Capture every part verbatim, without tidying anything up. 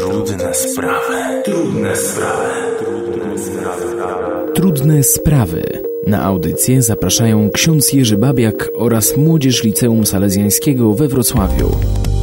Trudne sprawy. Trudne sprawy. Trudne sprawy. Trudne sprawy. Na audycję zapraszają ksiądz Jerzy Babiak oraz młodzież Liceum Salezjańskiego we Wrocławiu.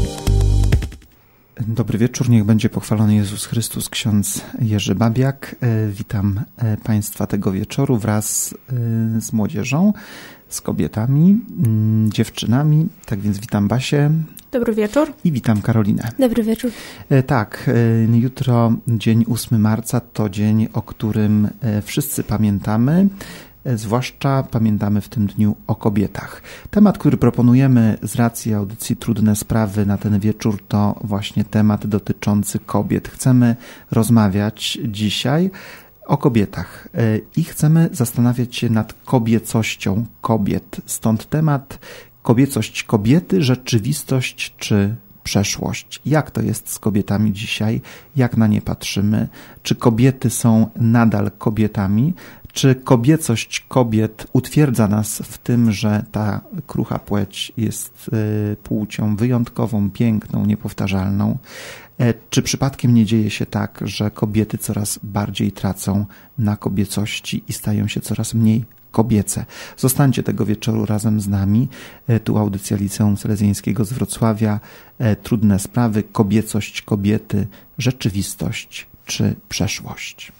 Dobry wieczór, niech będzie pochwalony Jezus Chrystus, ksiądz Jerzy Babiak. Witam Państwa tego wieczoru wraz z młodzieżą, z kobietami, dziewczynami. Tak więc witam Basię. Dobry wieczór. I witam Karolinę. Dobry wieczór. Tak, jutro dzień ósmego marca to dzień, o którym wszyscy pamiętamy. Zwłaszcza pamiętamy w tym dniu o kobietach. Temat, który proponujemy z racji audycji Trudne Sprawy na ten wieczór, to właśnie temat dotyczący kobiet. Chcemy rozmawiać dzisiaj o kobietach i chcemy zastanawiać się nad kobiecością kobiet. Stąd temat kobiecość kobiety, rzeczywistość czy przeszłość. Jak to jest z kobietami dzisiaj? Jak na nie patrzymy? Czy kobiety są nadal kobietami? Czy kobiecość kobiet utwierdza nas w tym, że ta krucha płeć jest płcią wyjątkową, piękną, niepowtarzalną? Czy przypadkiem nie dzieje się tak, że kobiety coraz bardziej tracą na kobiecości i stają się coraz mniej kobiece? Zostańcie tego wieczoru razem z nami. Tu audycja Liceum Salezjańskiego z Wrocławia. Trudne sprawy, kobiecość kobiety, rzeczywistość czy przeszłość?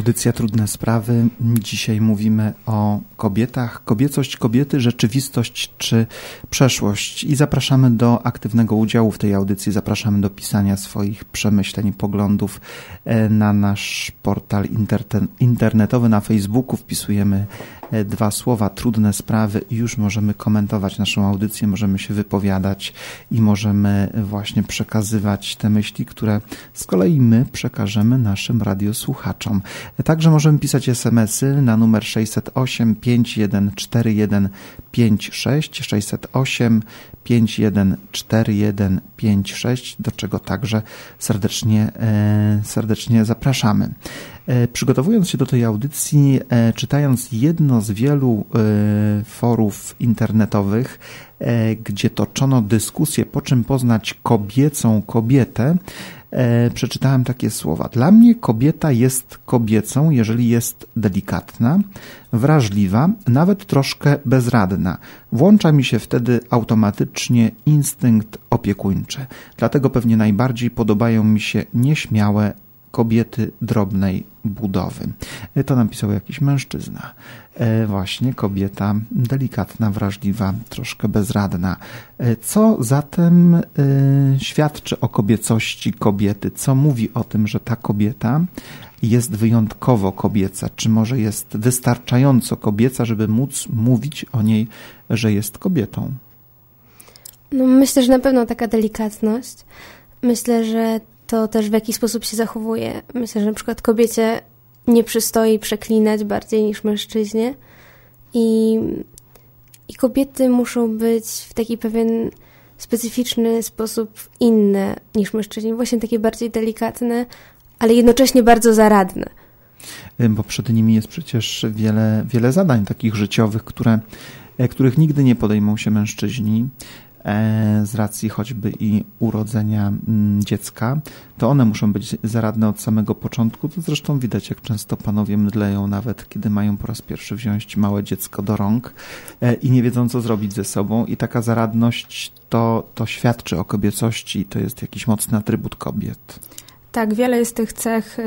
Audycja Trudne Sprawy. Dzisiaj mówimy o kobietach. Kobiecość kobiety, rzeczywistość czy przeszłość. I zapraszamy do aktywnego udziału w tej audycji. Zapraszamy do pisania swoich przemyśleń, poglądów na nasz portal internetowy na Facebooku. Wpisujemy dwa słowa Trudne Sprawy i już możemy komentować naszą audycję, możemy się wypowiadać i możemy właśnie przekazywać te myśli, które z kolei my przekażemy naszym radiosłuchaczom. Także możemy pisać es em esy na numer sześćset osiem pięć jeden cztery jeden pięć sześć, sześćset osiem pięć jeden cztery jeden pięć sześć, do czego także serdecznie, serdecznie zapraszamy. Przygotowując się do tej audycji, czytając jedno z wielu forów internetowych, gdzie toczono dyskusję, po czym poznać kobiecą kobietę, przeczytałem takie słowa. Dla mnie kobieta jest kobiecą, jeżeli jest delikatna, wrażliwa, nawet troszkę bezradna. Włącza mi się wtedy automatycznie instynkt opiekuńczy. Dlatego pewnie najbardziej podobają mi się nieśmiałe kobiety drobnej budowy. To napisał jakiś mężczyzna. Właśnie kobieta delikatna, wrażliwa, troszkę bezradna. Co zatem świadczy o kobiecości kobiety? Co mówi o tym, że ta kobieta jest wyjątkowo kobieca? Czy może jest wystarczająco kobieca, żeby móc mówić o niej, że jest kobietą? No, myślę, że na pewno taka delikatność. Myślę, że to też w jaki sposób się zachowuje. Myślę, że na przykład kobiecie nie przystoi przeklinać bardziej niż mężczyźnie i, i kobiety muszą być w taki pewien specyficzny sposób inne niż mężczyźni. Właśnie takie bardziej delikatne, ale jednocześnie bardzo zaradne. Bo przed nimi jest przecież wiele, wiele zadań takich życiowych, które, których nigdy nie podejmą się mężczyźni. Z racji choćby i urodzenia dziecka, to one muszą być zaradne od samego początku. To zresztą widać, jak często panowie mdleją, nawet kiedy mają po raz pierwszy wziąć małe dziecko do rąk i nie wiedzą, co zrobić ze sobą. I taka zaradność to, to świadczy o kobiecości, to jest jakiś mocny atrybut kobiet. Tak, wiele jest tych cech y,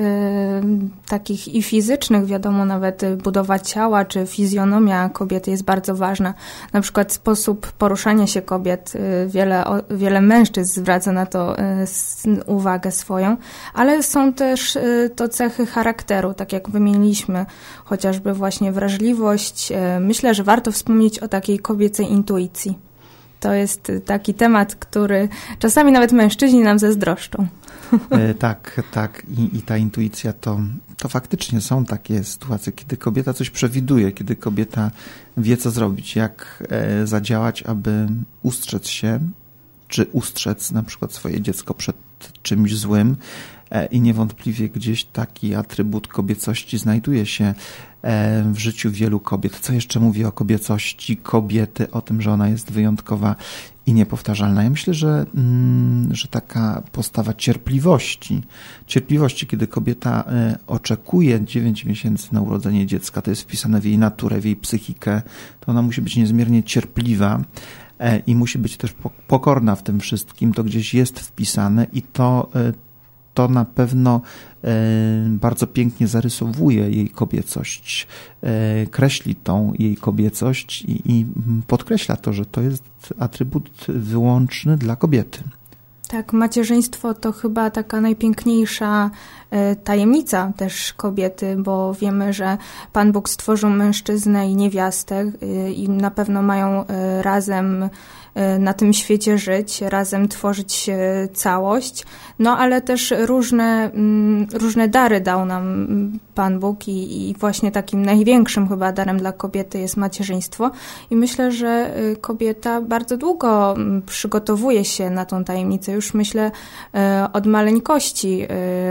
takich i fizycznych, wiadomo, nawet budowa ciała czy fizjonomia kobiety jest bardzo ważna. Na przykład sposób poruszania się kobiet, y, wiele, o, wiele mężczyzn zwraca na to y, s, uwagę swoją, ale są też y, to cechy charakteru, tak jak wymieniliśmy, chociażby właśnie wrażliwość. Y, myślę, że warto wspomnieć o takiej kobiecej intuicji. To jest taki temat, który czasami nawet mężczyźni nam zazdroszczą. E, tak, tak. I, i ta intuicja to, to faktycznie są takie sytuacje, kiedy kobieta coś przewiduje, kiedy kobieta wie, co zrobić, jak e, zadziałać, aby ustrzec się, czy ustrzec na przykład swoje dziecko przed czymś złym. E, I niewątpliwie gdzieś taki atrybut kobiecości znajduje się w życiu wielu kobiet. Co jeszcze mówi o kobiecości kobiety, o tym, że ona jest wyjątkowa i niepowtarzalna? Ja myślę, że, że taka postawa cierpliwości, cierpliwości, kiedy kobieta oczekuje dziewięć miesięcy na urodzenie dziecka, to jest wpisane w jej naturę, w jej psychikę, to ona musi być niezmiernie cierpliwa i musi być też pokorna w tym wszystkim. To gdzieś jest wpisane i to to na pewno bardzo pięknie zarysowuje jej kobiecość, kreśli tą jej kobiecość i, i podkreśla to, że to jest atrybut wyłączny dla kobiety. Tak, macierzyństwo to chyba taka najpiękniejsza tajemnica też kobiety, bo wiemy, że Pan Bóg stworzył mężczyznę i niewiastę i na pewno mają razem na tym świecie żyć, razem tworzyć całość, no ale też różne, różne dary dał nam Pan Bóg i, i właśnie takim największym chyba darem dla kobiety jest macierzyństwo i myślę, że kobieta bardzo długo przygotowuje się na tą tajemnicę, już myślę od maleńkości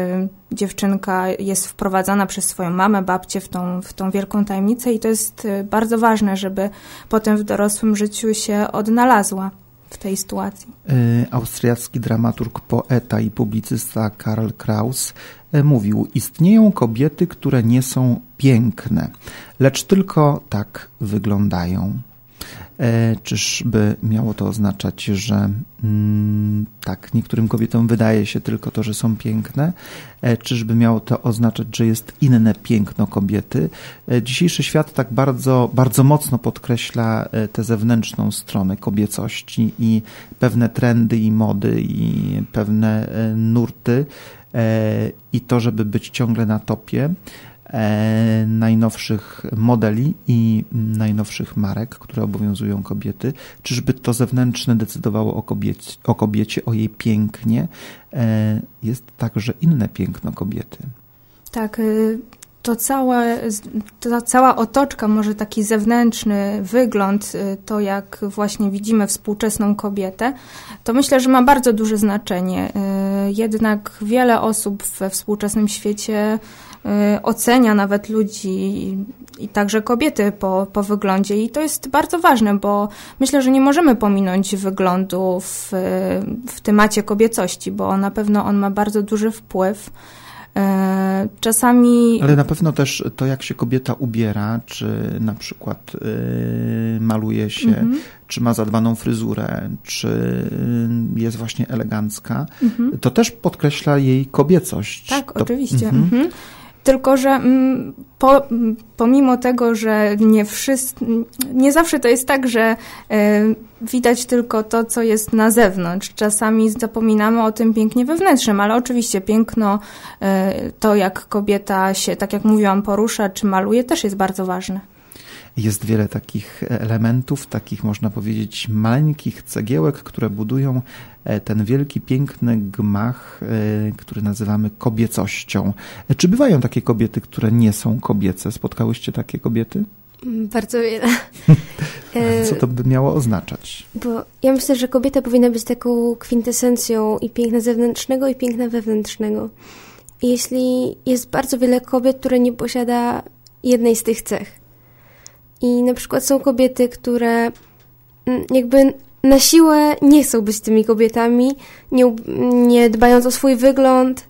dziewczynka jest wprowadzana przez swoją mamę, babcię w tą, w tą wielką tajemnicę i to jest bardzo ważne, żeby potem w dorosłym życiu się odnalazła w tej sytuacji. Austriacki dramaturg, poeta i publicysta Karl Kraus mówił: istnieją kobiety, które nie są piękne, lecz tylko tak wyglądają. Czyżby miało to oznaczać, że mm, tak, niektórym kobietom wydaje się tylko to, że są piękne? Czyżby miało to oznaczać, że jest inne piękno kobiety? Dzisiejszy świat tak bardzo, bardzo mocno podkreśla tę zewnętrzną stronę kobiecości i pewne trendy i mody i pewne nurty i to, żeby być ciągle na topie najnowszych modeli i najnowszych marek, które obowiązują kobiety. Czyżby to zewnętrzne decydowało o kobiecie, o kobiecie, o jej pięknie? Jest także inne piękno kobiety. Tak, to całe, ta cała otoczka, może taki zewnętrzny wygląd, to jak właśnie widzimy współczesną kobietę, to myślę, że ma bardzo duże znaczenie. Jednak wiele osób we współczesnym świecie ocenia nawet ludzi i także kobiety po, po wyglądzie i to jest bardzo ważne, bo myślę, że nie możemy pominąć wyglądu w, w temacie kobiecości, bo na pewno on ma bardzo duży wpływ. Czasami... Ale na pewno też to, jak się kobieta ubiera, czy na przykład yy, maluje się, mm-hmm. czy ma zadbaną fryzurę, czy jest właśnie elegancka, mm-hmm. to też podkreśla jej kobiecość. Tak, to... oczywiście. Mm-hmm. Mm-hmm. Tylko, że po, pomimo tego, że nie wszyscy, nie zawsze to jest tak, że y, widać tylko to, co jest na zewnątrz. Czasami zapominamy o tym pięknie wewnętrznym, ale oczywiście piękno, y, to jak kobieta się, tak jak mówiłam, porusza czy maluje, też jest bardzo ważne. Jest wiele takich elementów, takich można powiedzieć maleńkich cegiełek, które budują ten wielki, piękny gmach, który nazywamy kobiecością. Czy bywają takie kobiety, które nie są kobiece? Spotkałyście takie kobiety? Bardzo wiele. Co to by miało oznaczać? Bo ja myślę, że kobieta powinna być taką kwintesencją i piękna zewnętrznego, i piękna wewnętrznego. I jeśli jest bardzo wiele kobiet, które nie posiada jednej z tych cech. I na przykład są kobiety, które jakby na siłę nie chcą być tymi kobietami, nie, nie dbając o swój wygląd,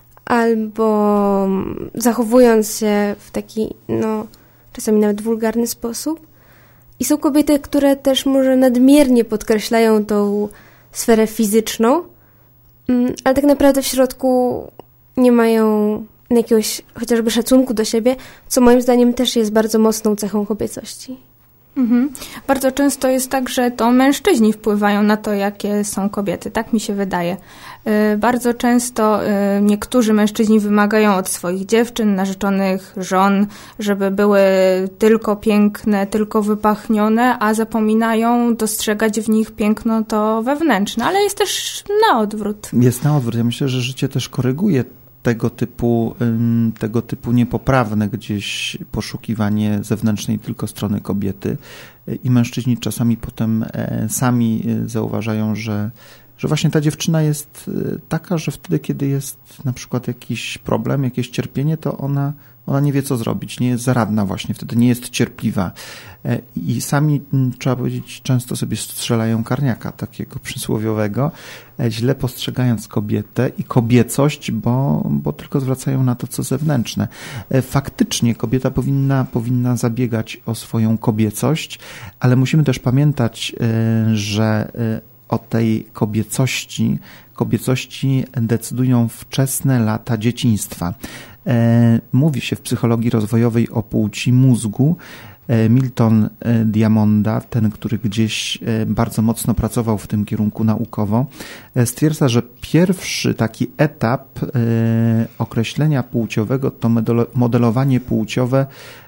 albo zachowując się w taki, no, czasami nawet wulgarny sposób. I są kobiety, które też może nadmiernie podkreślają tą sferę fizyczną, ale tak naprawdę w środku nie mają jakiegoś chociażby szacunku do siebie, co moim zdaniem też jest bardzo mocną cechą kobiecości. Mhm. Bardzo często jest tak, że to mężczyźni wpływają na to, jakie są kobiety. Tak mi się wydaje. Yy, bardzo często yy, niektórzy mężczyźni wymagają od swoich dziewczyn, narzeczonych, żon, żeby były tylko piękne, tylko wypachnione, a zapominają dostrzegać w nich piękno to wewnętrzne. Ale jest też na odwrót. Jest na odwrót. Ja myślę, że życie też koryguje tego typu, tego typu niepoprawne gdzieś poszukiwanie zewnętrznej tylko strony kobiety i mężczyźni czasami potem sami zauważają, że, że właśnie ta dziewczyna jest taka, że wtedy, kiedy jest na przykład jakiś problem, jakieś cierpienie, to ona, ona nie wie, co zrobić, nie jest zaradna właśnie, wtedy nie jest cierpliwa i sami, trzeba powiedzieć, często sobie strzelają karniaka takiego przysłowiowego, źle postrzegając kobietę i kobiecość, bo, bo tylko zwracają na to, co zewnętrzne. Faktycznie kobieta powinna, powinna zabiegać o swoją kobiecość, ale musimy też pamiętać, że o tej kobiecości, kobiecości decydują wczesne lata dzieciństwa. Mówi się w psychologii rozwojowej o płci mózgu. Milton Diamonda, ten, który gdzieś bardzo mocno pracował w tym kierunku naukowo, stwierdza, że pierwszy taki etap określenia płciowego to modelowanie płciowe,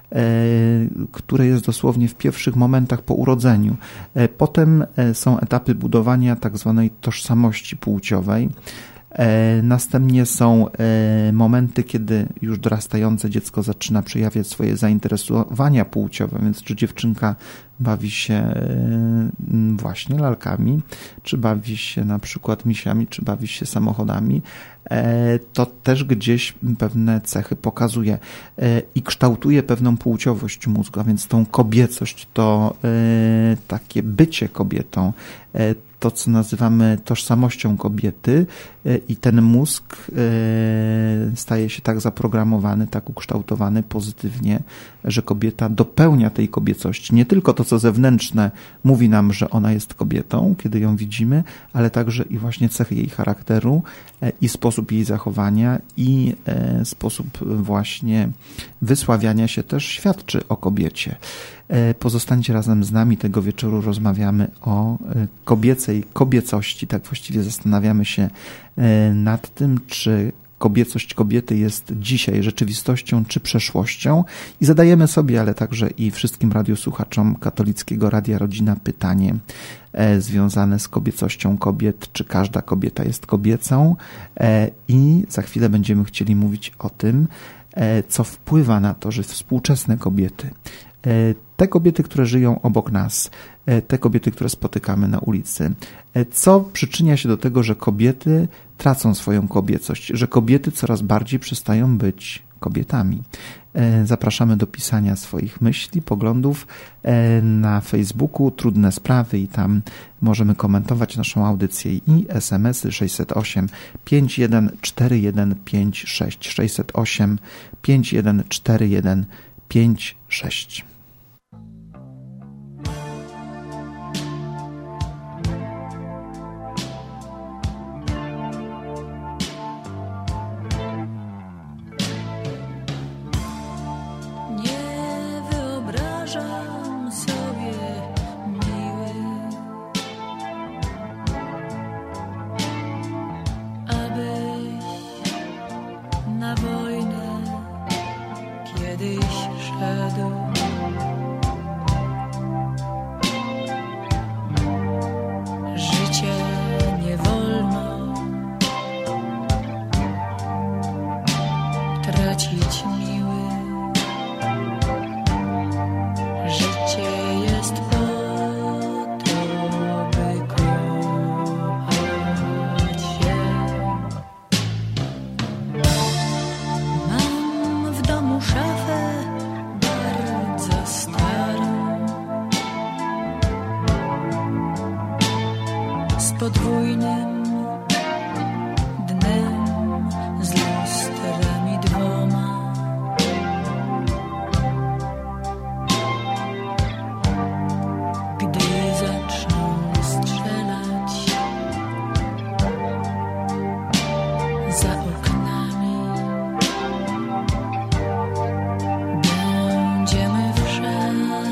które jest dosłownie w pierwszych momentach po urodzeniu. Potem są etapy budowania tak zwanej tożsamości płciowej. Następnie są momenty, kiedy już dorastające dziecko zaczyna przejawiać swoje zainteresowania płciowe, więc czy dziewczynka bawi się właśnie lalkami, czy bawi się na przykład misiami, czy bawi się samochodami, to też gdzieś pewne cechy pokazuje i kształtuje pewną płciowość mózgu, a więc tą kobiecość, to takie bycie kobietą, to, co nazywamy tożsamością kobiety i ten mózg staje się tak zaprogramowany, tak ukształtowany pozytywnie, że kobieta dopełnia tej kobiecości. Nie tylko to, co zewnętrzne mówi nam, że ona jest kobietą, kiedy ją widzimy, ale także i właśnie cechy jej charakteru i sposób jej zachowania i sposób właśnie wysławiania się też świadczy o kobiecie. Pozostańcie razem z nami. Tego wieczoru rozmawiamy o kobiecej kobiecości. Tak właściwie zastanawiamy się nad tym, czy kobiecość kobiety jest dzisiaj rzeczywistością czy przeszłością i zadajemy sobie, ale także i wszystkim radiosłuchaczom Katolickiego Radia Rodzina pytanie związane z kobiecością kobiet, czy każda kobieta jest kobiecą, i za chwilę będziemy chcieli mówić o tym, co wpływa na to, że współczesne kobiety, te kobiety, które żyją obok nas, te kobiety, które spotykamy na ulicy, co przyczynia się do tego, że kobiety tracą swoją kobiecość, że kobiety coraz bardziej przestają być kobietami. Zapraszamy do pisania swoich myśli, poglądów na Facebooku Trudne Sprawy i tam możemy komentować naszą audycję i es em esy sześćset osiem pięć jeden cztery jeden pięć sześć sześćset osiem pięć jeden cztery jeden pięć sześć.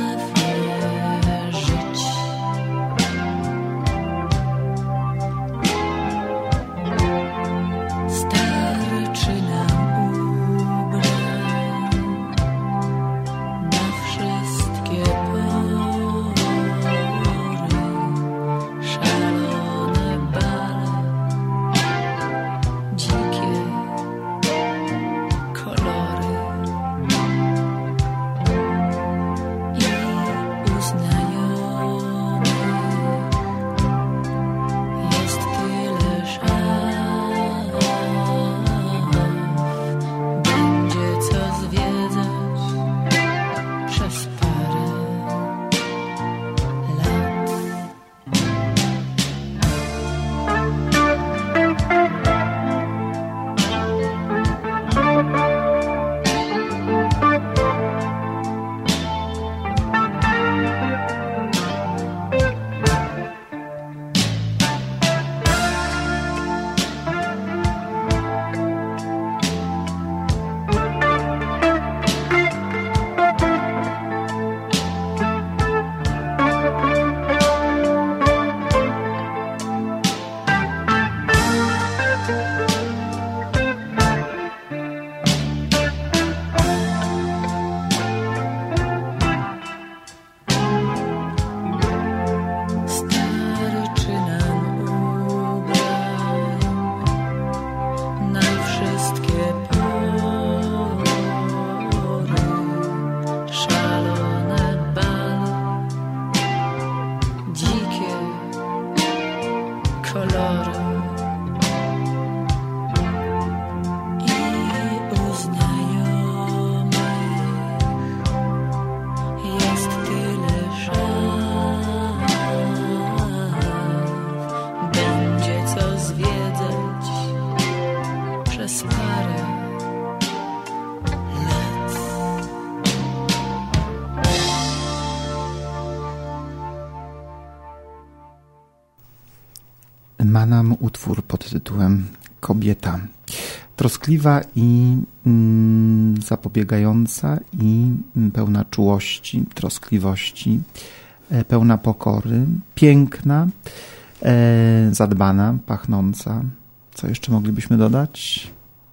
Będziemy w szafie żyć. ma nam utwór pod tytułem Kobieta. Troskliwa i mm, zapobiegająca i pełna czułości, troskliwości, e, pełna pokory, piękna, e, zadbana, pachnąca. Co jeszcze moglibyśmy dodać?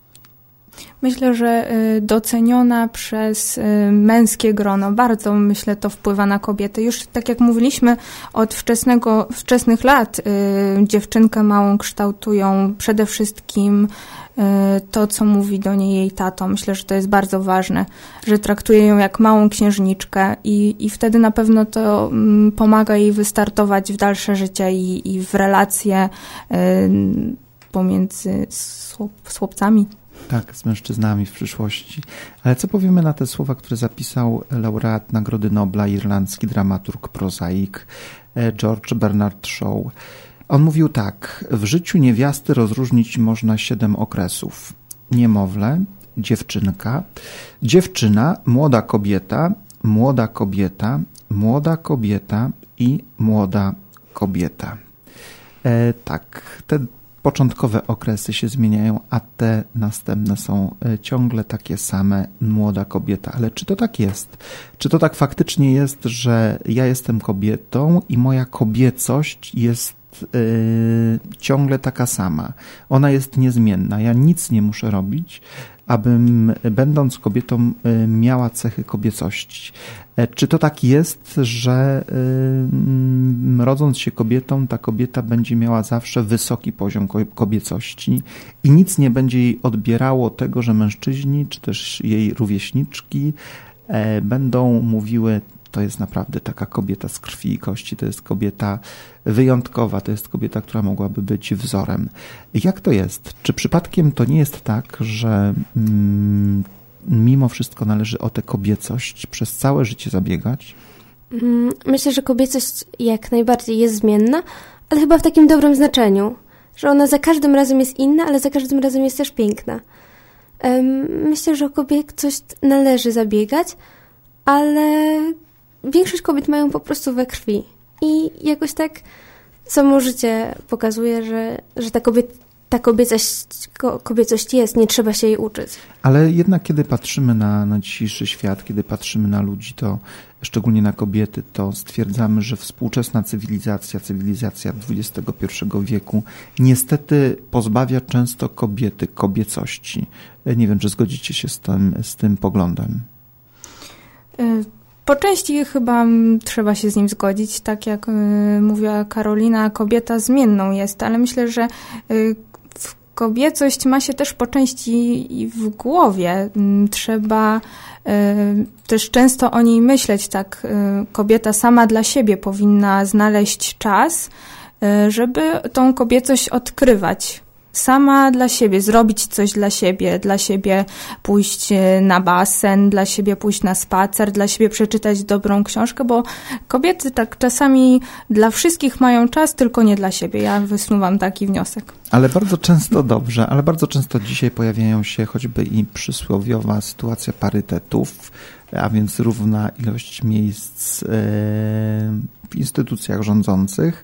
Myślę, że doceniona przez męskie grono. Bardzo, myślę, to wpływa na kobiety. Już tak jak mówiliśmy, od wczesnego, wczesnych lat dziewczynkę małą kształtują przede wszystkim to, co mówi do niej jej tato. Myślę, że to jest bardzo ważne, że traktuje ją jak małą księżniczkę i, i wtedy na pewno to pomaga jej wystartować w dalsze życie i, i w relacje pomiędzy chłopcami. Tak, z mężczyznami w przyszłości. Ale co powiemy na te słowa, które zapisał laureat Nagrody Nobla, irlandzki dramaturg, prozaik George Bernard Shaw. On mówił tak: w życiu niewiasty rozróżnić można siedem okresów. Niemowlę, dziewczynka, dziewczyna, młoda kobieta, młoda kobieta, młoda kobieta i młoda kobieta. E, tak, te początkowe okresy się zmieniają, a te następne są ciągle takie same, młoda kobieta. Ale czy to tak jest? Czy to tak faktycznie jest, że ja jestem kobietą i moja kobiecość jest yy, ciągle taka sama? Ona jest niezmienna. Ja nic nie muszę robić, abym, będąc kobietą, miała cechy kobiecości. Czy to tak jest, że y, rodząc się kobietą, ta kobieta będzie miała zawsze wysoki poziom kobiecości i nic nie będzie jej odbierało tego, że mężczyźni, czy też jej rówieśniczki e, będą mówiły: to jest naprawdę taka kobieta z krwi i kości, to jest kobieta wyjątkowa, to jest kobieta, która mogłaby być wzorem. Jak to jest? Czy przypadkiem to nie jest tak, że mm, mimo wszystko należy o tę kobiecość przez całe życie zabiegać? Myślę, że kobiecość jak najbardziej jest zmienna, ale chyba w takim dobrym znaczeniu, że ona za każdym razem jest inna, ale za każdym razem jest też piękna. Myślę, że o kobiecość należy zabiegać, ale większość kobiet mają po prostu we krwi. I jakoś tak samo życie pokazuje, że, że ta, kobiet, ta kobiecość, kobiecość jest, nie trzeba się jej uczyć. Ale jednak kiedy patrzymy na, na dzisiejszy świat, kiedy patrzymy na ludzi, to szczególnie na kobiety, to stwierdzamy, że współczesna cywilizacja, cywilizacja dwudziestego pierwszego wieku niestety pozbawia często kobiety kobiecości. Nie wiem, czy zgodzicie się z tym, z tym poglądem. Po części chyba trzeba się z nim zgodzić. Tak jak y, mówiła Karolina, kobieta zmienną jest, ale myślę, że y, kobiecość ma się też po części i w głowie. Y, trzeba y, też często o niej myśleć. Tak, y, kobieta sama dla siebie powinna znaleźć czas, y, żeby tą kobiecość odkrywać. Sama dla siebie, zrobić coś dla siebie, dla siebie pójść na basen, dla siebie pójść na spacer, dla siebie przeczytać dobrą książkę, bo kobiety tak czasami dla wszystkich mają czas, tylko nie dla siebie. Ja wysnuwam taki wniosek. Ale bardzo często dobrze, ale bardzo często dzisiaj pojawiają się choćby i przysłowiowa sytuacja parytetów, a więc równa ilość miejsc w instytucjach rządzących.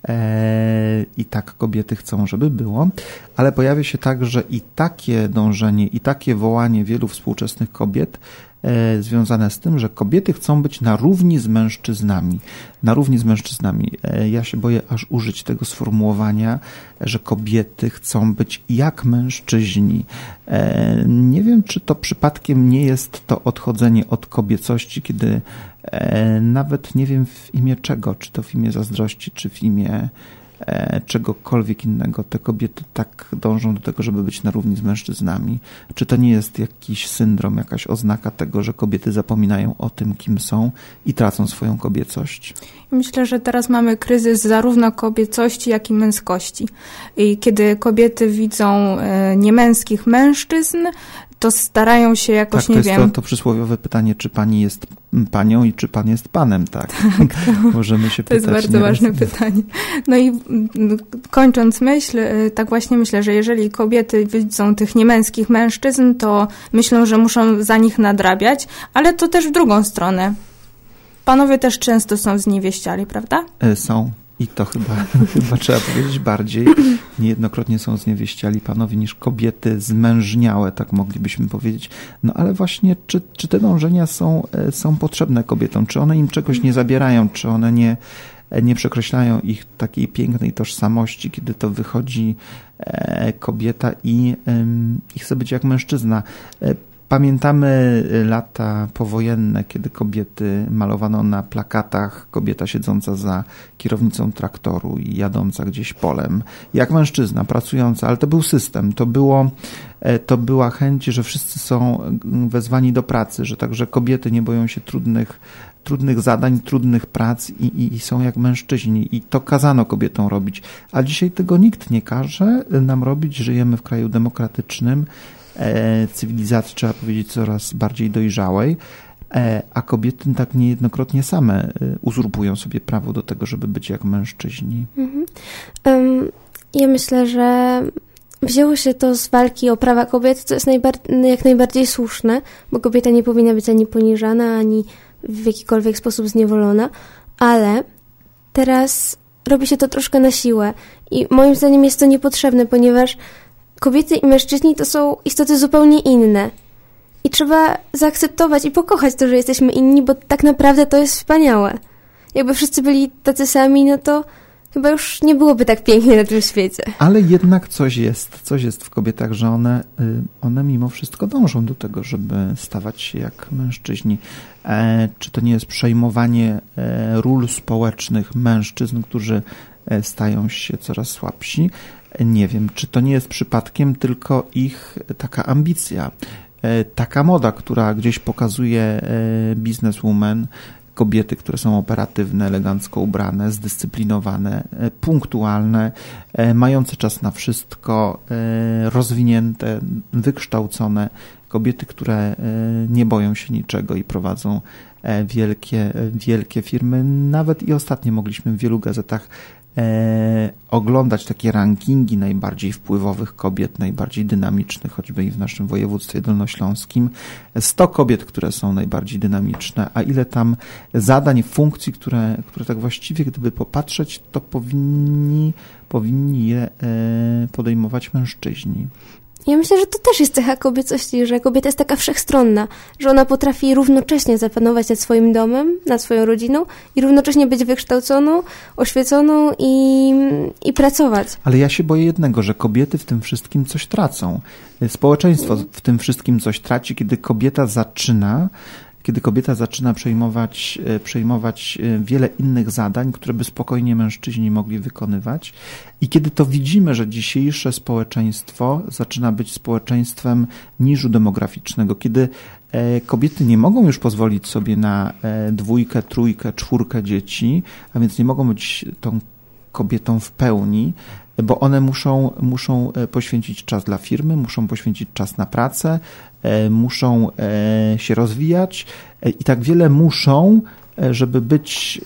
I tak kobiety chcą, żeby było, ale pojawia się także i takie dążenie, i takie wołanie wielu współczesnych kobiet e, związane z tym, że kobiety chcą być na równi z mężczyznami. Na równi z mężczyznami. E, ja się boję aż użyć tego sformułowania, że kobiety chcą być jak mężczyźni. E, nie wiem, czy to przypadkiem nie jest to odchodzenie od kobiecości, kiedy e, nawet nie wiem w imię czego, czy to w imię zazdrości, czy w imię e, czegokolwiek innego. Te kobiety tak dążą do tego, żeby być na równi z mężczyznami. Czy to nie jest jakiś syndrom, jakaś oznaka tego, że kobiety zapominają o tym, kim są i tracą swoją kobiecość? Myślę, że teraz mamy kryzys zarówno kobiecości, jak i męskości. I kiedy kobiety widzą niemęskich mężczyzn, to starają się jakoś, tak, nie to jest wiem... To, to przysłowiowe pytanie, czy pani jest panią i czy pan jest panem, tak? tak to, Możemy się to pytać. To jest bardzo ważne raz. pytanie. No i kończąc myśl, tak właśnie myślę, że jeżeli kobiety widzą tych niemęskich mężczyzn, to myślą, że muszą za nich nadrabiać, ale to też w drugą stronę. Panowie też często są zniewieściali, prawda? Są. I to chyba, chyba trzeba powiedzieć bardziej. Niejednokrotnie są zniewieściali panowie niż kobiety zmężniałe, tak moglibyśmy powiedzieć. No ale właśnie, czy, czy te dążenia są, są potrzebne kobietom? Czy one im czegoś nie zabierają? Czy one nie, nie przekreślają ich takiej pięknej tożsamości, kiedy to wychodzi kobieta i, i chce być jak mężczyzna? Pamiętamy lata powojenne, kiedy kobiety malowano na plakatach, kobieta siedząca za kierownicą traktoru i jadąca gdzieś polem, jak mężczyzna, pracująca, ale to był system, to było, to była chęć, że wszyscy są wezwani do pracy, że także kobiety nie boją się trudnych, trudnych zadań, trudnych prac i, i, i są jak mężczyźni i to kazano kobietom robić, a dzisiaj tego nikt nie każe nam robić, żyjemy w kraju demokratycznym, cywilizacji, trzeba powiedzieć, coraz bardziej dojrzałej, a kobiety tak niejednokrotnie same uzurpują sobie prawo do tego, żeby być jak mężczyźni. Mhm. Um, ja myślę, że wzięło się to z walki o prawa kobiet, co jest najbar- jak najbardziej słuszne, bo kobieta nie powinna być ani poniżana, ani w jakikolwiek sposób zniewolona, ale teraz robi się to troszkę na siłę i moim zdaniem jest to niepotrzebne, ponieważ kobiety i mężczyźni to są istoty zupełnie inne. I trzeba zaakceptować i pokochać to, że jesteśmy inni, bo tak naprawdę to jest wspaniałe. Jakby wszyscy byli tacy sami, no to chyba już nie byłoby tak pięknie na tym świecie. Ale jednak coś jest, coś jest w kobietach, że one, one mimo wszystko dążą do tego, żeby stawać się jak mężczyźni. E, czy to nie jest przejmowanie e, ról społecznych mężczyzn, którzy e, stają się coraz słabsi? Nie wiem, czy to nie jest przypadkiem tylko ich taka ambicja, taka moda, która gdzieś pokazuje bizneswoman, kobiety, które są operatywne, elegancko ubrane, zdyscyplinowane, punktualne, mające czas na wszystko, rozwinięte, wykształcone, kobiety, które nie boją się niczego i prowadzą wielkie, wielkie firmy. Nawet i ostatnio mogliśmy w wielu gazetach E, oglądać takie rankingi najbardziej wpływowych kobiet, najbardziej dynamicznych, choćby i w naszym województwie dolnośląskim. sto kobiet, które są najbardziej dynamiczne, a ile tam zadań, funkcji, które, które tak właściwie, gdyby popatrzeć, to powinni, powinni je e, podejmować mężczyźni. Ja myślę, że to też jest cecha kobiecości, że kobieta jest taka wszechstronna, że ona potrafi równocześnie zapanować nad swoim domem, nad swoją rodziną i równocześnie być wykształconą, oświeconą i, i pracować. Ale ja się boję jednego, że kobiety w tym wszystkim coś tracą. Społeczeństwo w tym wszystkim coś traci, kiedy kobieta zaczyna kiedy kobieta zaczyna przejmować, przejmować wiele innych zadań, które by spokojnie mężczyźni mogli wykonywać. I kiedy to widzimy, że dzisiejsze społeczeństwo zaczyna być społeczeństwem niżu demograficznego, kiedy kobiety nie mogą już pozwolić sobie na dwójkę, trójkę, czwórkę dzieci, a więc nie mogą być tą kobietą w pełni, bo one muszą, muszą poświęcić czas dla firmy, muszą poświęcić czas na pracę, muszą się rozwijać i tak wiele muszą, żeby być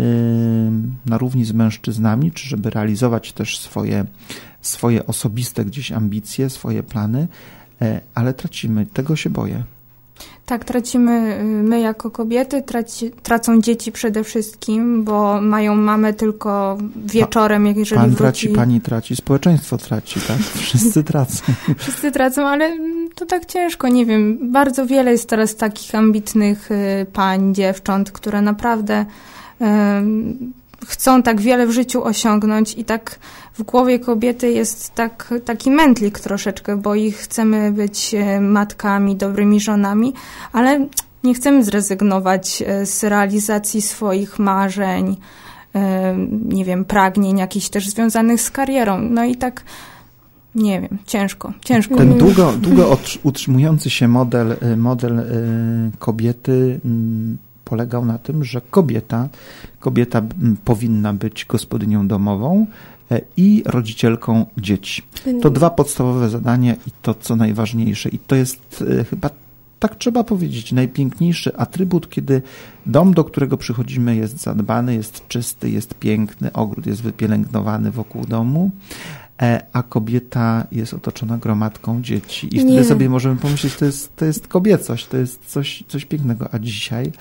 na równi z mężczyznami, czy żeby realizować też swoje, swoje osobiste gdzieś ambicje, swoje plany, ale tracimy. Tego się boję. Tak, tracimy my jako kobiety, traci, tracą dzieci przede wszystkim, bo mają mamę tylko wieczorem, jeżeli Pan wróci. traci, pani traci, społeczeństwo traci, tak? Wszyscy tracą. Wszyscy tracą, ale to tak ciężko, nie wiem. Bardzo wiele jest teraz takich ambitnych pań, dziewcząt, które naprawdę um, chcą tak wiele w życiu osiągnąć i tak w głowie kobiety jest tak, taki mętlik troszeczkę, bo ich chcemy być matkami, dobrymi żonami, ale nie chcemy zrezygnować z realizacji swoich marzeń, nie wiem, pragnień jakichś też związanych z karierą. No i tak, nie wiem, ciężko, ciężko. Ten długo, długo utrzymujący się model, model kobiety polegał na tym, że kobieta, kobieta powinna być gospodynią domową i rodzicielką dzieci. To dwa podstawowe zadania i to, co najważniejsze. I to jest chyba, tak trzeba powiedzieć, najpiękniejszy atrybut, kiedy dom, do którego przychodzimy, jest zadbany, jest czysty, jest piękny, ogród jest wypielęgnowany wokół domu, a kobieta jest otoczona gromadką dzieci. I wtedy Nie. sobie możemy pomyśleć, to jest, to jest kobiecość, to jest coś, coś pięknego. A dzisiaj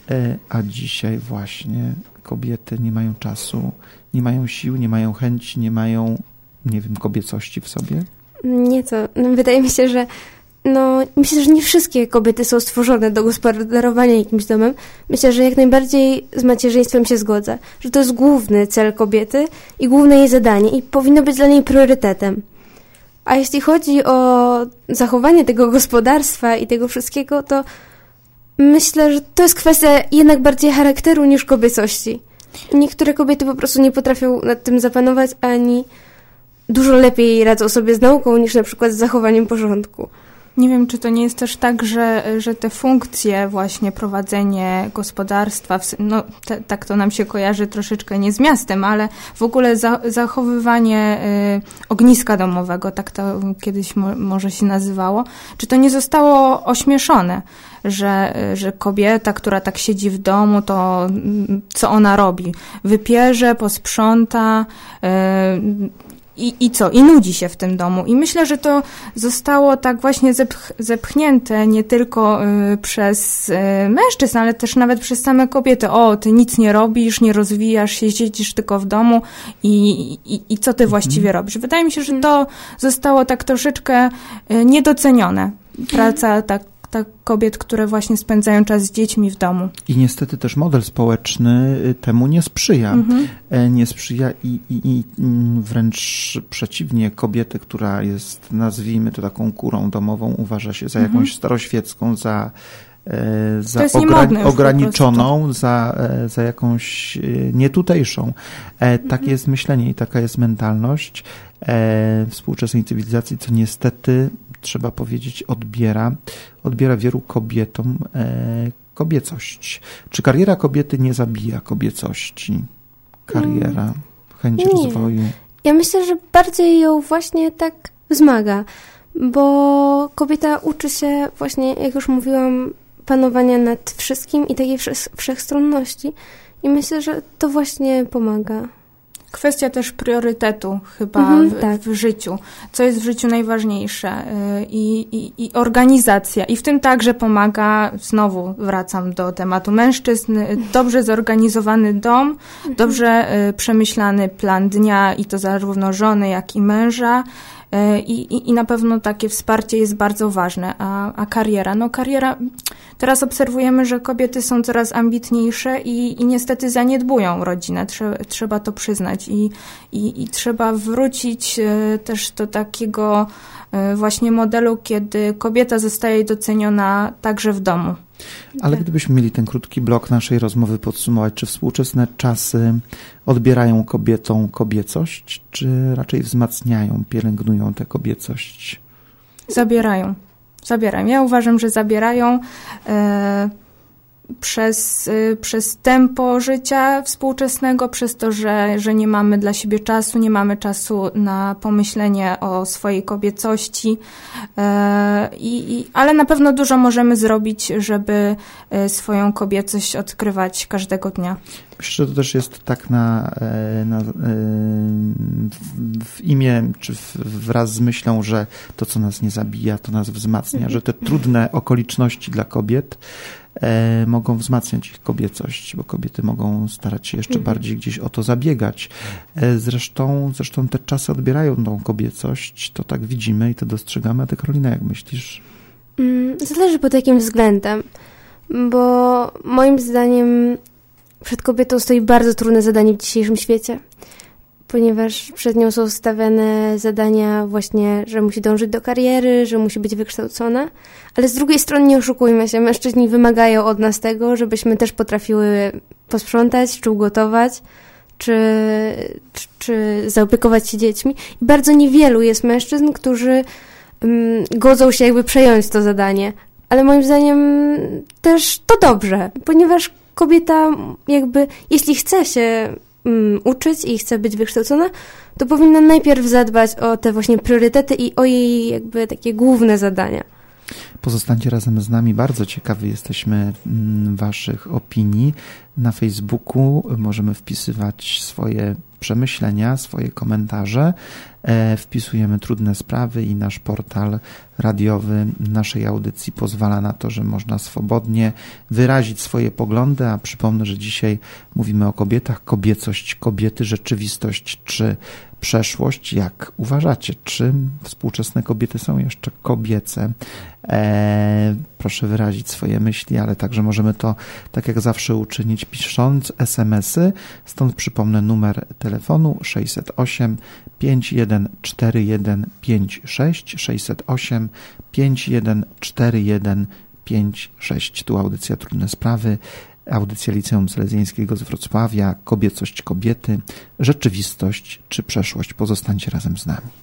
A dzisiaj właśnie kobiety nie mają czasu, nie mają sił, nie mają chęci, nie mają, nie wiem, kobiecości w sobie? Nieco. No, wydaje mi się, że no, myślę, że nie wszystkie kobiety są stworzone do gospodarowania jakimś domem. Myślę, że jak najbardziej z macierzyństwem się zgodzę, że to jest główny cel kobiety i główne jej zadanie i powinno być dla niej priorytetem. A jeśli chodzi o zachowanie tego gospodarstwa i tego wszystkiego, to myślę, że to jest kwestia jednak bardziej charakteru niż kobiecości. Niektóre kobiety po prostu nie potrafią nad tym zapanować, ani dużo lepiej radzą sobie z nauką niż na przykład z zachowaniem porządku. Nie wiem, czy to nie jest też tak, że, że te funkcje, właśnie prowadzenie gospodarstwa, no te, tak to nam się kojarzy troszeczkę nie z miastem, ale w ogóle za, zachowywanie y, ogniska domowego, tak to kiedyś mo, może się nazywało, czy to nie zostało ośmieszone, że, że kobieta, która tak siedzi w domu, to co ona robi? Wypierze, posprząta, y, I, I co? I nudzi się w tym domu. I myślę, że to zostało tak właśnie zepch, zepchnięte nie tylko y, przez y, mężczyzn, ale też nawet przez same kobiety. O, ty nic nie robisz, nie rozwijasz się, siedzisz tylko w domu i, i, i co ty właściwie mhm. robisz? Wydaje mi się, że to zostało tak troszeczkę y, niedocenione. Praca tak tak kobiet, które właśnie spędzają czas z dziećmi w domu. I niestety też model społeczny temu nie sprzyja. Mhm. Nie sprzyja i, i, i wręcz przeciwnie, kobiety, która jest, nazwijmy to taką kurą domową, uważa się za jakąś mhm. staroświecką, za, za ogra- ograniczoną, za, za jakąś nietutejszą. Mhm. Takie jest myślenie i taka jest mentalność współczesnej cywilizacji, co niestety trzeba powiedzieć, odbiera, odbiera wielu kobietom e, kobiecość. Czy kariera kobiety nie zabija kobiecości? Kariera, chęć nie. rozwoju? Ja myślę, że bardziej ją właśnie tak wzmaga, bo kobieta uczy się właśnie, jak już mówiłam, panowania nad wszystkim i takiej wszechstronności i myślę, że to właśnie pomaga. Kwestia też priorytetu chyba mhm, w, tak. w życiu. Co jest w życiu najważniejsze I, i, i organizacja. I w tym także pomaga, znowu wracam do tematu mężczyzn, dobrze zorganizowany dom, mhm. dobrze przemyślany plan dnia i to zarówno żony, jak i męża. I, i, I na pewno takie wsparcie jest bardzo ważne. A, a kariera? No kariera, teraz obserwujemy, że kobiety są coraz ambitniejsze i, i niestety zaniedbują rodzinę. Trzeba, trzeba to przyznać. I, i, i trzeba wrócić też do takiego właśnie modelu, kiedy kobieta zostaje doceniona także w domu. Ale gdybyśmy mieli ten krótki blok naszej rozmowy podsumować, czy współczesne czasy odbierają kobietom kobiecość, czy raczej wzmacniają, pielęgnują tę kobiecość? Zabierają. Zabierają. Ja uważam, że zabierają e, przez, e, przez tempo życia współczesnego, przez to, że, że nie mamy dla siebie czasu, nie mamy czasu na pomyślenie o swojej kobiecości, e, i, i, ale na pewno dużo możemy zrobić, żeby swoją kobiecość odkrywać każdego dnia. Myślę, że to też jest tak na, na, w imię, czy wraz z myślą, że to, co nas nie zabija, to nas wzmacnia, że te trudne okoliczności dla kobiet e, mogą wzmacniać ich kobiecość, bo kobiety mogą starać się jeszcze bardziej gdzieś o to zabiegać. E, zresztą, zresztą te czasy odbierają tą kobiecość, to tak widzimy i to dostrzegamy. A ty, Karolina, jak myślisz? Zależy pod jakim względem, bo moim zdaniem przed kobietą stoi bardzo trudne zadanie w dzisiejszym świecie, ponieważ przed nią są stawiane zadania właśnie, że musi dążyć do kariery, że musi być wykształcona, ale z drugiej strony nie oszukujmy się, mężczyźni wymagają od nas tego, żebyśmy też potrafiły posprzątać, czy ugotować, czy, czy, czy zaopiekować się dziećmi. I bardzo niewielu jest mężczyzn, którzy um, godzą się jakby przejąć to zadanie, ale moim zdaniem też to dobrze, ponieważ kobieta jakby, jeśli chce się um, uczyć i chce być wykształcona, to powinna najpierw zadbać o te właśnie priorytety i o jej jakby takie główne zadania. Pozostańcie razem z nami. Bardzo ciekawi jesteśmy waszych opinii. Na Facebooku możemy wpisywać swoje przemyślenia, swoje komentarze. Wpisujemy trudne sprawy i nasz portal radiowy naszej audycji pozwala na to, że można swobodnie wyrazić swoje poglądy, a przypomnę, że dzisiaj mówimy o kobietach, kobiecość kobiety, rzeczywistość czy przeszłość. Jak uważacie, czy współczesne kobiety są jeszcze kobiece? Eee, proszę wyrazić swoje myśli, ale także możemy to, tak jak zawsze, uczynić pisząc es em esy. Stąd przypomnę numer telefonu sześćset osiem pięć jeden cztery jeden pięć sześć, sześćset osiem pięć jeden cztery jeden pięć sześć. Tu audycja Trudne Sprawy, audycja Liceum Salezjańskiego z Wrocławia, kobiecość kobiety, rzeczywistość czy przeszłość. Pozostańcie razem z nami.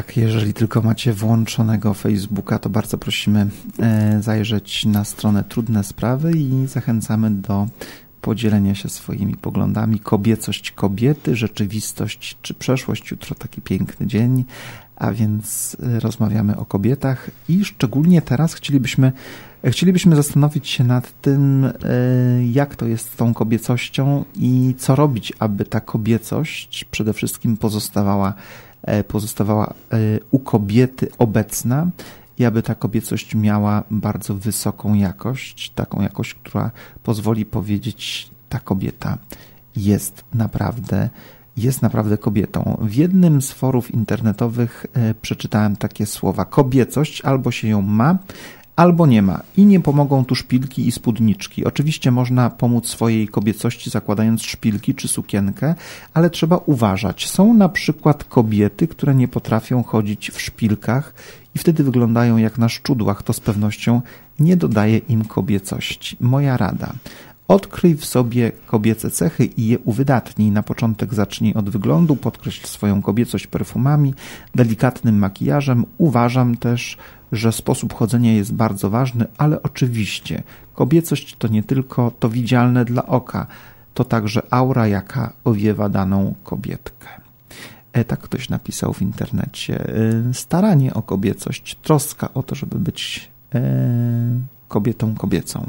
Tak, jeżeli tylko macie włączonego Facebooka, to bardzo prosimy zajrzeć na stronę Trudne Sprawy i zachęcamy do podzielenia się swoimi poglądami. Kobiecość kobiety, rzeczywistość czy przeszłość. Jutro taki piękny dzień, a więc rozmawiamy o kobietach i szczególnie teraz chcielibyśmy, chcielibyśmy zastanowić się nad tym, jak to jest z tą kobiecością i co robić, aby ta kobiecość przede wszystkim pozostawała, pozostawała u kobiety obecna i aby ta kobiecość miała bardzo wysoką jakość, taką jakość, która pozwoli powiedzieć, ta kobieta jest naprawdę, jest naprawdę kobietą. W jednym z forów internetowych przeczytałem takie słowa: kobiecość albo się ją ma, albo nie ma i nie pomogą tu szpilki i spódniczki. Oczywiście można pomóc swojej kobiecości zakładając szpilki czy sukienkę, ale trzeba uważać. Są na przykład kobiety, które nie potrafią chodzić w szpilkach i wtedy wyglądają jak na szczudłach. To z pewnością nie dodaje im kobiecości. Moja rada: odkryj w sobie kobiece cechy i je uwydatnij. Na początek zacznij od wyglądu, podkreśl swoją kobiecość perfumami, delikatnym makijażem. Uważam też, że sposób chodzenia jest bardzo ważny, ale oczywiście kobiecość to nie tylko to widzialne dla oka, to także aura, jaka owiewa daną kobietkę. E, tak ktoś napisał w internecie. E, staranie o kobiecość, troska o to, żeby być e, kobietą kobiecą.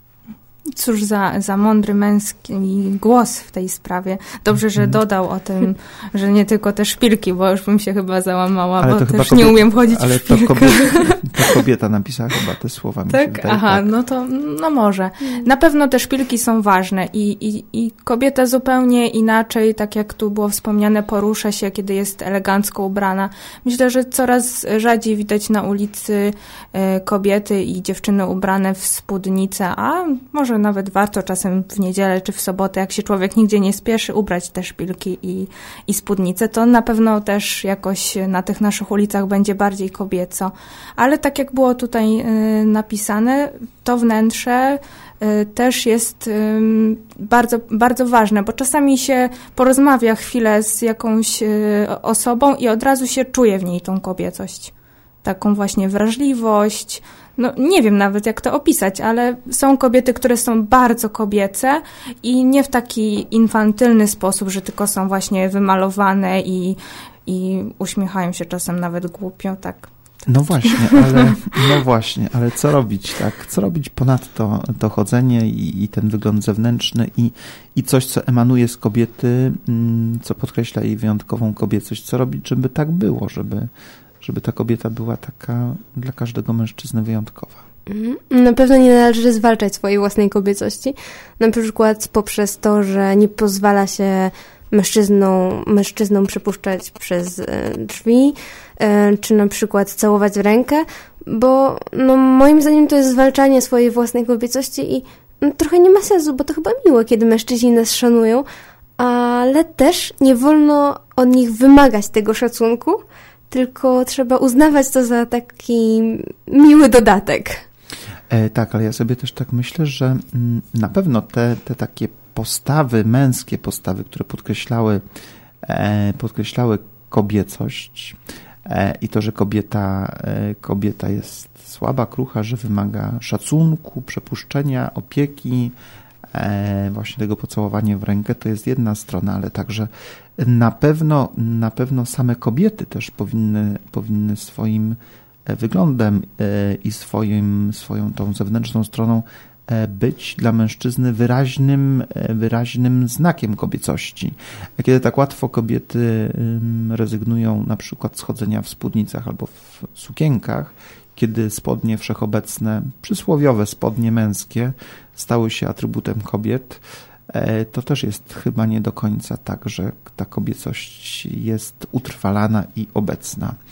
Cóż za, za mądry męski głos w tej sprawie. Dobrze, że dodał o tym, że nie tylko te szpilki, bo już bym się chyba załamała, ale bo też kobieta, nie umiem chodzić ale w szpilkach. Ale to kobieta, to kobieta napisała chyba te słowa. Mi tak? się wydaje, Aha, tak. no to no może. Na pewno te szpilki są ważne i, i, i kobieta zupełnie inaczej, tak jak tu było wspomniane, porusza się, kiedy jest elegancko ubrana. Myślę, że coraz rzadziej widać na ulicy kobiety i dziewczyny ubrane w spódnicę, a może nawet warto czasem w niedzielę czy w sobotę, jak się człowiek nigdzie nie spieszy, ubrać te szpilki i, i spódnicę. To na pewno też jakoś na tych naszych ulicach będzie bardziej kobieco. Ale tak jak było tutaj y, napisane, to wnętrze y, też jest y, bardzo, bardzo ważne, bo czasami się porozmawia chwilę z jakąś y, osobą i od razu się czuje w niej tą kobiecość. Taką właśnie wrażliwość. No nie wiem nawet, jak to opisać, ale są kobiety, które są bardzo kobiece i nie w taki infantylny sposób, że tylko są właśnie wymalowane i, i uśmiechają się czasem nawet głupio, tak. No właśnie, ale no właśnie, ale co robić, tak? Co robić ponad to, to chodzenie i, i ten wygląd zewnętrzny i, i coś, co emanuje z kobiety, co podkreśla jej wyjątkową kobiecość. Co robić, żeby tak było, żeby żeby ta kobieta była taka dla każdego mężczyzny wyjątkowa. Na pewno nie należy zwalczać swojej własnej kobiecości, na przykład poprzez to, że nie pozwala się mężczyznom, mężczyznom przepuszczać przez drzwi, czy na przykład całować w rękę, bo no, moim zdaniem to jest zwalczanie swojej własnej kobiecości i no, trochę nie ma sensu, bo to chyba miło, kiedy mężczyźni nas szanują, ale też nie wolno od nich wymagać tego szacunku, tylko trzeba uznawać to za taki miły dodatek. E, tak, ale ja sobie też tak myślę, że m, na pewno te, te takie postawy, męskie postawy, które podkreślały, e, podkreślały kobiecość e, i to, że kobieta, e, kobieta jest słaba, krucha, że wymaga szacunku, przepuszczenia, opieki, e, właśnie tego pocałowania w rękę, to jest jedna strona, ale także na pewno, na pewno same kobiety też powinny, powinny swoim wyglądem i swoim, swoją tą zewnętrzną stroną być dla mężczyzny wyraźnym, wyraźnym znakiem kobiecości. Kiedy tak łatwo kobiety rezygnują na przykład z chodzenia w spódnicach albo w sukienkach, kiedy spodnie wszechobecne, przysłowiowe spodnie męskie stały się atrybutem kobiet, to też jest chyba nie do końca tak, że ta kobiecość jest utrwalana i obecna.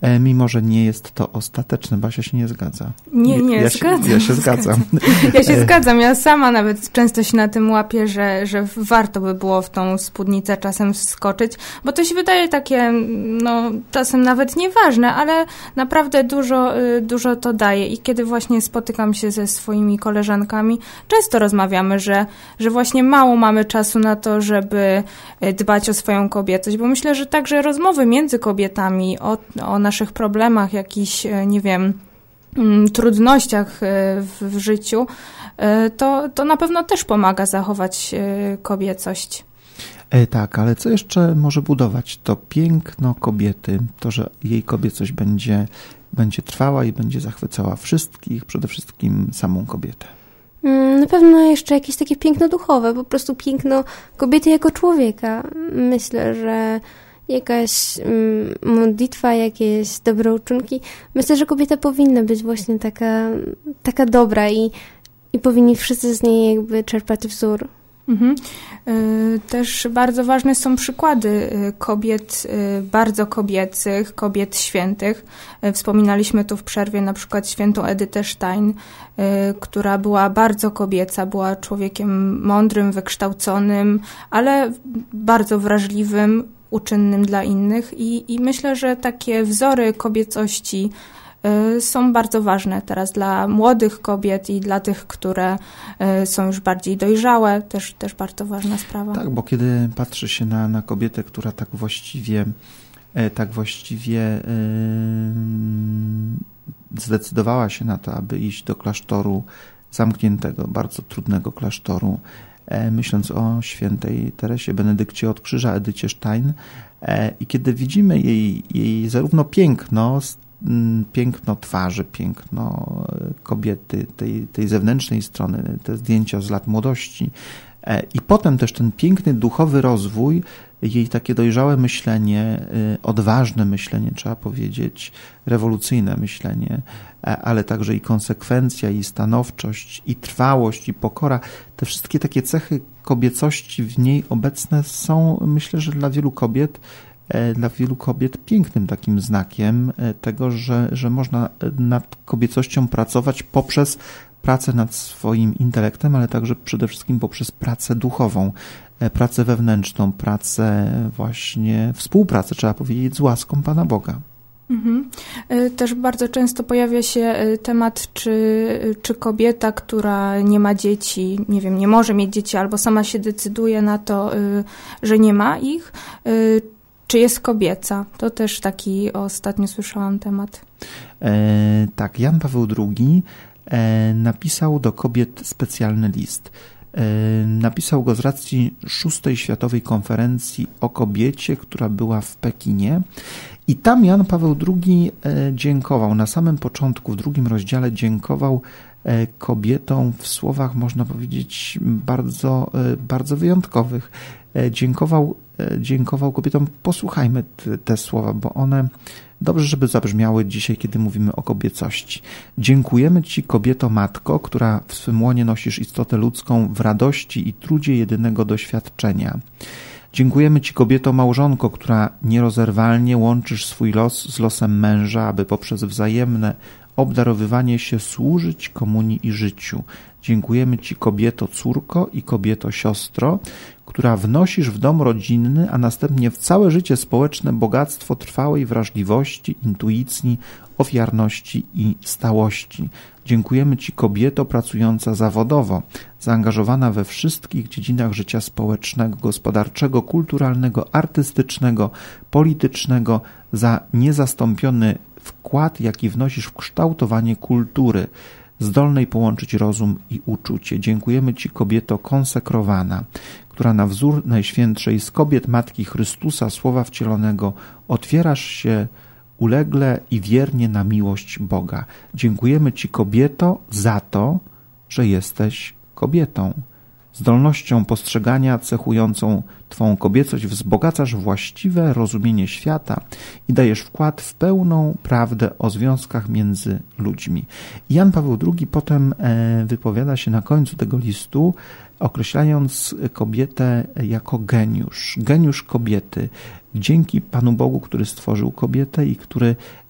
mimo że nie jest to ostateczne. Basia się nie zgadza. Nie, nie, ja zgadzam. Się, ja się zgadzam. Ja się zgadzam. Ja sama nawet często się na tym łapię, że, że warto by było w tą spódnicę czasem wskoczyć, bo to się wydaje takie, no czasem nawet nieważne, ale naprawdę dużo, dużo to daje. I kiedy właśnie spotykam się ze swoimi koleżankami, często rozmawiamy, że, że właśnie mało mamy czasu na to, żeby dbać o swoją kobiecość, bo myślę, że także rozmowy między kobietami o, o naszych problemach, jakichś, nie wiem, trudnościach w, w życiu, to, to na pewno też pomaga zachować kobiecość. E, tak, ale co jeszcze może budować? To piękno kobiety, to, że jej kobiecość będzie, będzie trwała i będzie zachwycała wszystkich, przede wszystkim samą kobietę. Na pewno jeszcze jakieś takie piękno duchowe, po prostu piękno kobiety jako człowieka. Myślę, że jakaś mm, modlitwa, jakieś dobre uczynki. Myślę, że kobieta powinna być właśnie taka, taka dobra i, i powinni wszyscy z niej jakby czerpać wzór. Mhm. Też bardzo ważne są przykłady kobiet bardzo kobiecych, kobiet świętych. Wspominaliśmy tu w przerwie na przykład świętą Edytę Stein, która była bardzo kobieca, była człowiekiem mądrym, wykształconym, ale bardzo wrażliwym, uczynnym dla innych i, i myślę, że takie wzory kobiecości są bardzo ważne teraz dla młodych kobiet i dla tych, które są już bardziej dojrzałe, też, też bardzo ważna sprawa. Tak, bo kiedy patrzy się na, na kobietę, która tak właściwie tak właściwie yy, zdecydowała się na to, aby iść do klasztoru zamkniętego, bardzo trudnego klasztoru, myśląc o świętej Teresie Benedykcie od Krzyża, Edycie Stein, i kiedy widzimy jej, jej zarówno piękno, piękno twarzy, piękno kobiety, tej, tej zewnętrznej strony, te zdjęcia z lat młodości i potem też ten piękny duchowy rozwój, jej takie dojrzałe myślenie, odważne myślenie, trzeba powiedzieć, rewolucyjne myślenie, ale także i konsekwencja, i stanowczość, i trwałość, i pokora. Te wszystkie takie cechy kobiecości w niej obecne są, myślę, że dla wielu kobiet dla wielu kobiet pięknym takim znakiem tego, że, że można nad kobiecością pracować poprzez pracę nad swoim intelektem, ale także przede wszystkim poprzez pracę duchową, pracę wewnętrzną, pracę właśnie, współpracę, trzeba powiedzieć, z łaską Pana Boga. Mhm. Też bardzo często pojawia się temat, czy, czy kobieta, która nie ma dzieci, nie wiem, nie może mieć dzieci, albo sama się decyduje na to, że nie ma ich, czy jest kobieca? To też taki ostatnio słyszałam temat. E, tak, Jan Paweł drugi e, napisał do kobiet specjalny list. E, napisał go z racji szóstej Światowej Konferencji o kobiecie, która była w Pekinie. I tam Jan Paweł drugi e, dziękował. Na samym początku, w drugim rozdziale dziękował e, kobietom w słowach, można powiedzieć, bardzo, e, bardzo wyjątkowych. E, dziękował Dziękował kobietom. Posłuchajmy te, te słowa, bo one dobrze, żeby zabrzmiały dzisiaj, kiedy mówimy o kobiecości. Dziękujemy Ci, kobieto matko, która w swym łonie nosisz istotę ludzką w radości i trudzie jedynego doświadczenia. Dziękujemy Ci, kobieto małżonko, która nierozerwalnie łączysz swój los z losem męża, aby poprzez wzajemne obdarowywanie się służyć komunii i życiu. Dziękujemy Ci, kobieto córko i kobieto siostro, która wnosisz w dom rodzinny, a następnie w całe życie społeczne bogactwo trwałej wrażliwości, intuicji, ofiarności i stałości. Dziękujemy Ci, kobieto pracująca zawodowo, zaangażowana we wszystkich dziedzinach życia społecznego, gospodarczego, kulturalnego, artystycznego, politycznego, za niezastąpiony wkład, jaki wnosisz w kształtowanie kultury, zdolnej połączyć rozum i uczucie. Dziękujemy Ci, kobieto konsekrowana, która na wzór Najświętszej z kobiet Matki Chrystusa, Słowa Wcielonego, otwierasz się ulegle i wiernie na miłość Boga. Dziękujemy Ci, kobieto, za to, że jesteś kobietą. Zdolnością postrzegania cechującą Twą kobiecość wzbogacasz właściwe rozumienie świata i dajesz wkład w pełną prawdę o związkach między ludźmi. Jan Paweł drugi potem wypowiada się na końcu tego listu, określając kobietę jako geniusz, geniusz kobiety. Dzięki Panu Bogu, który stworzył kobietę i który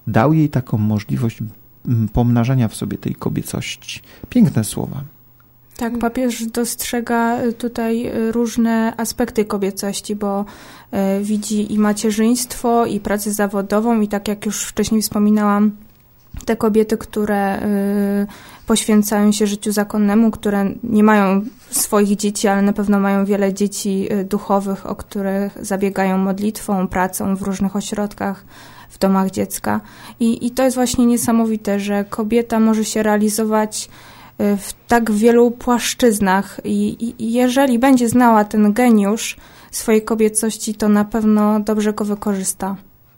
dał jej taką możliwość pomnażania w sobie tej kobiecości. Piękne słowa. Tak, papież dostrzega tutaj różne aspekty kobiecości, bo widzi i macierzyństwo, i pracę zawodową, i tak jak już wcześniej wspominałam, te kobiety, które poświęcają się życiu zakonnemu, które nie mają swoich dzieci, ale na pewno mają wiele dzieci duchowych, o których zabiegają modlitwą, pracą w różnych ośrodkach, w domach dziecka. I, i to jest właśnie niesamowite, że kobieta może się realizować w tak wielu płaszczyznach i, i jeżeli będzie znała ten geniusz swojej kobiecości, to na pewno dobrze go wykorzysta.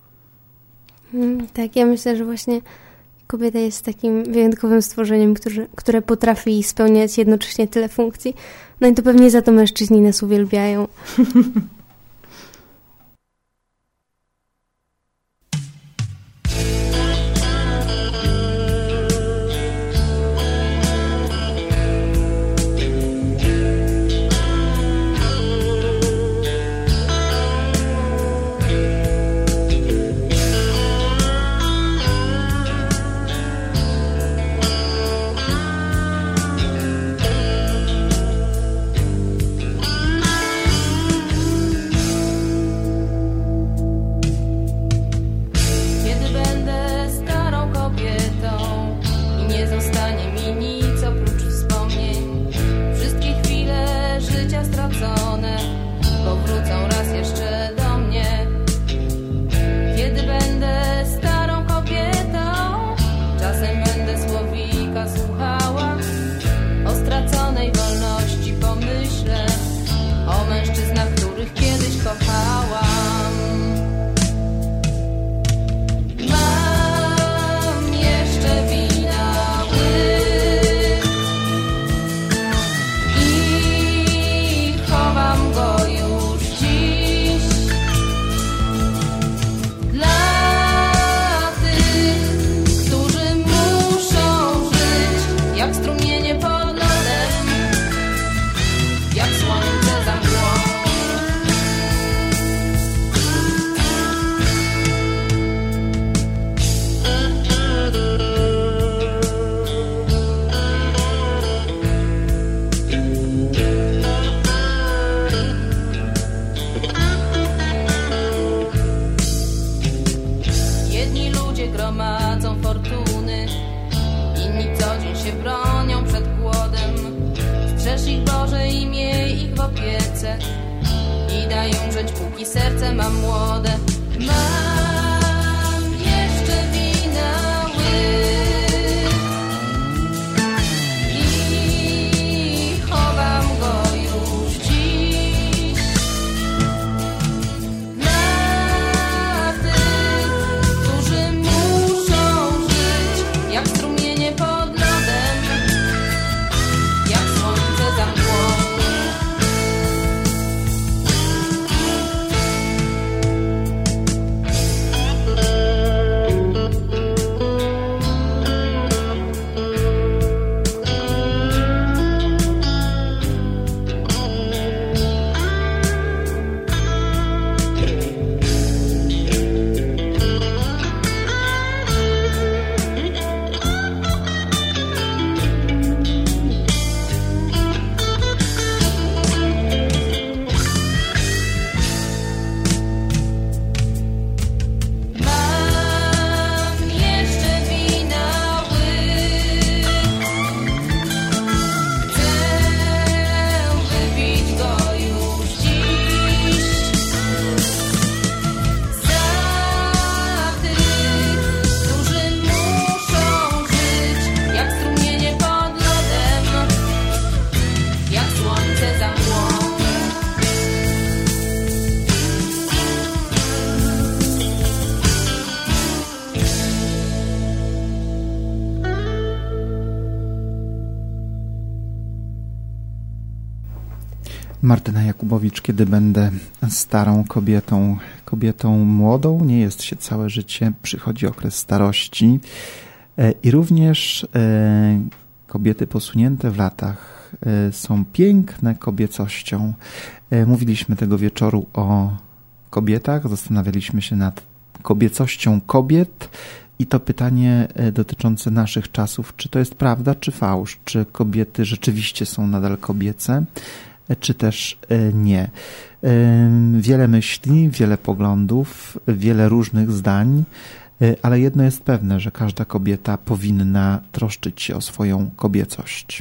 Tak, ja myślę, że właśnie kobieta jest takim wyjątkowym stworzeniem, które, które potrafi spełniać jednocześnie tyle funkcji. No i to pewnie za to mężczyźni nas uwielbiają. Martyna Jakubowicz, kiedy będę starą kobietą, kobietą młodą, nie jest się całe życie, przychodzi okres starości i również kobiety posunięte w latach są piękne kobiecością. Mówiliśmy tego wieczoru o kobietach, zastanawialiśmy się nad kobiecością kobiet I to pytanie dotyczące naszych czasów, czy to jest prawda, czy fałsz? Czy kobiety rzeczywiście są nadal kobiece, czy też nie? Wiele myśli, wiele poglądów, wiele różnych zdań, ale jedno jest pewne, że każda kobieta powinna troszczyć się o swoją kobiecość.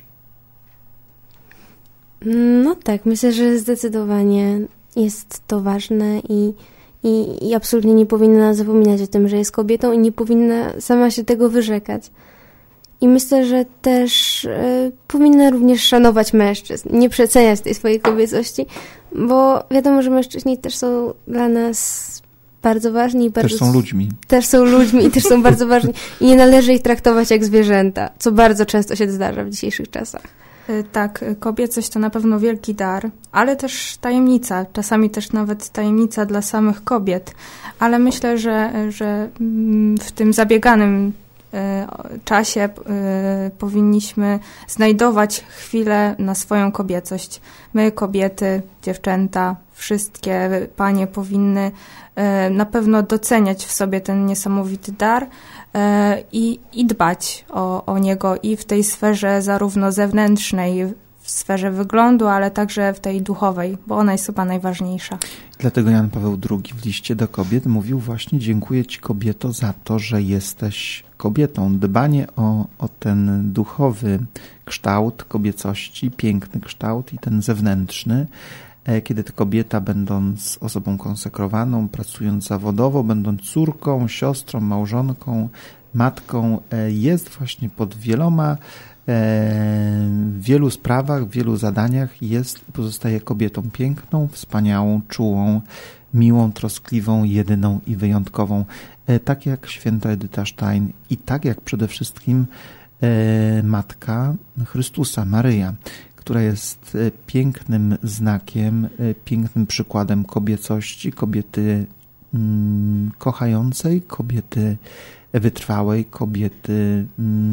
No tak, myślę, że zdecydowanie jest to ważne i, i, i absolutnie nie powinna zapominać o tym, że jest kobietą i nie powinna sama się tego wyrzekać. I myślę, że też y, powinna również szanować mężczyzn, nie przeceniać tej swojej kobiecości, bo wiadomo, że mężczyźni też są dla nas bardzo ważni. Bardzo, też są ludźmi. Też są ludźmi i też są bardzo ważni. I nie należy ich traktować jak zwierzęta, co bardzo często się zdarza w dzisiejszych czasach. Tak, kobiecość to na pewno wielki dar, ale też tajemnica, czasami też nawet tajemnica dla samych kobiet, ale myślę, że, że w tym zabieganym czasie powinniśmy znajdować chwilę na swoją kobiecość. My, kobiety, dziewczęta, wszystkie panie powinny na pewno doceniać w sobie ten niesamowity dar i, i dbać o, o niego i w tej sferze zarówno zewnętrznej, w sferze wyglądu, ale także w tej duchowej, bo ona jest chyba najważniejsza. Dlatego Jan Paweł drugi w liście do kobiet mówił właśnie: dziękuję Ci, kobieto, za to, że jesteś kobietą. Dbanie o, o ten duchowy kształt kobiecości, piękny kształt i ten zewnętrzny, kiedy to kobieta, będąc osobą konsekrowaną, pracując zawodowo, będąc córką, siostrą, małżonką, matką, jest właśnie pod wieloma w wielu sprawach, w wielu zadaniach jest i pozostaje kobietą piękną, wspaniałą, czułą, miłą, troskliwą, jedyną i wyjątkową. Tak jak święta Edyta Stein i tak jak przede wszystkim Matka Chrystusa, Maryja, która jest pięknym znakiem, pięknym przykładem kobiecości, kobiety mm, kochającej, kobiety wytrwałej, kobiety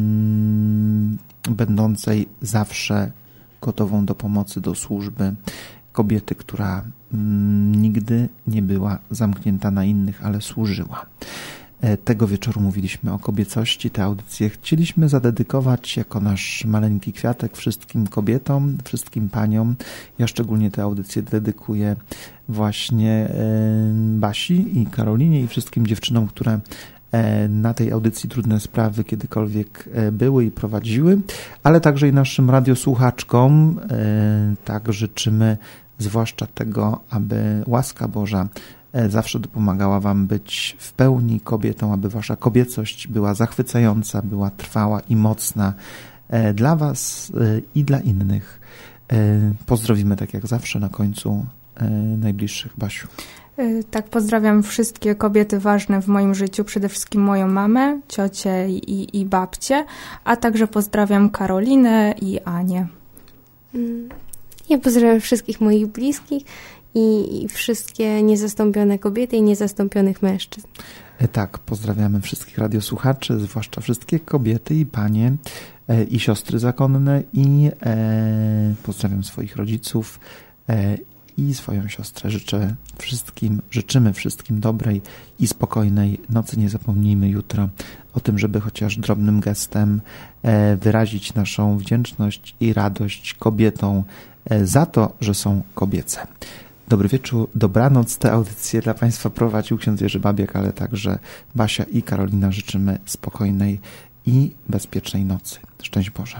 mm, będącej zawsze gotową do pomocy, do służby, kobiety, która mm, nigdy nie była zamknięta na innych, ale służyła. Tego wieczoru mówiliśmy o kobiecości. Tę audycję chcieliśmy zadedykować jako nasz maleńki kwiatek wszystkim kobietom, wszystkim paniom. Ja szczególnie tę audycję dedykuję właśnie Basi i Karolinie i wszystkim dziewczynom, które na tej audycji Trudne Sprawy kiedykolwiek były i prowadziły, ale także i naszym radiosłuchaczkom. Tak życzymy zwłaszcza tego, aby łaska Boża zawsze dopomagała Wam być w pełni kobietą, aby Wasza kobiecość była zachwycająca, była trwała i mocna dla Was i dla innych. Pozdrowimy tak jak zawsze na końcu najbliższych. Basiu. Tak, pozdrawiam wszystkie kobiety ważne w moim życiu, przede wszystkim moją mamę, ciocię i, i babcię, a także pozdrawiam Karolinę i Anię. Ja pozdrawiam wszystkich moich bliskich i wszystkie niezastąpione kobiety i niezastąpionych mężczyzn. Tak, pozdrawiamy wszystkich radiosłuchaczy, zwłaszcza wszystkie kobiety i panie i siostry zakonne i e, pozdrawiam swoich rodziców e, i swoją siostrę. Życzę wszystkim, życzymy wszystkim dobrej i spokojnej nocy. Nie zapomnijmy jutro o tym, żeby chociaż drobnym gestem e, wyrazić naszą wdzięczność i radość kobietom e, za to, że są kobiece. Dobry wieczór, dobranoc. Tę audycję dla Państwa prowadził ksiądz Jerzy Babiak, ale także Basia i Karolina. Życzymy spokojnej i bezpiecznej nocy. Szczęść Boże.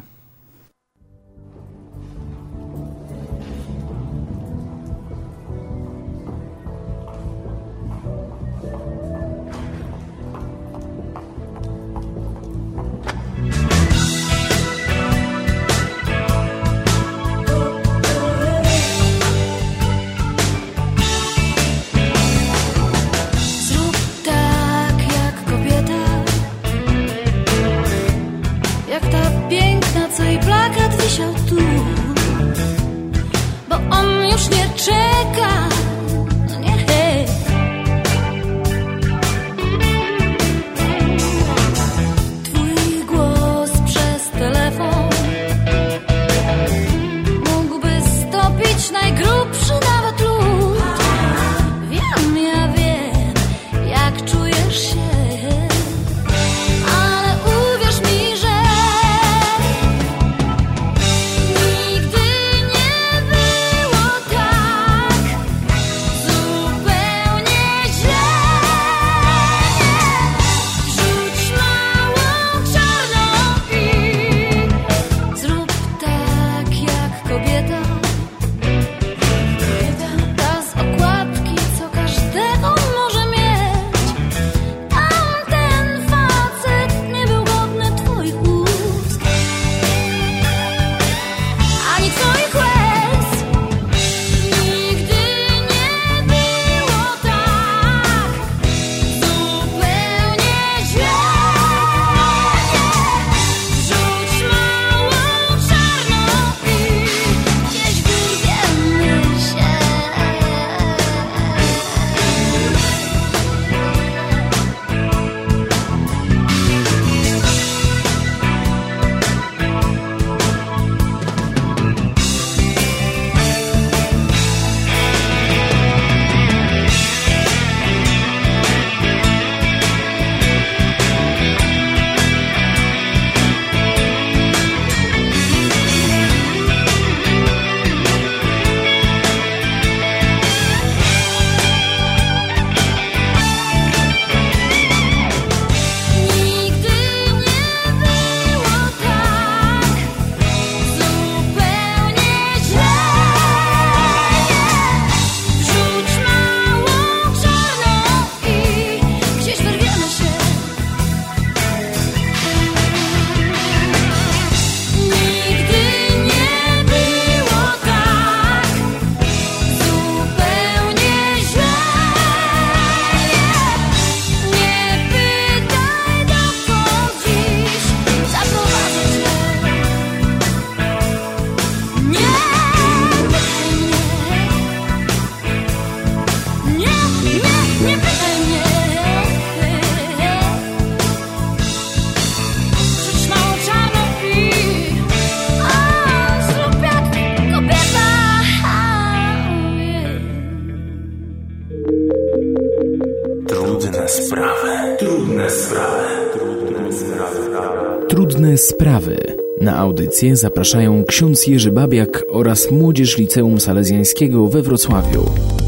Trudne sprawy. Trudne sprawy. Trudne sprawy. Trudne sprawy. Na audycję zapraszają ksiądz Jerzy Babiak oraz Młodzież Liceum Salezjańskiego we Wrocławiu.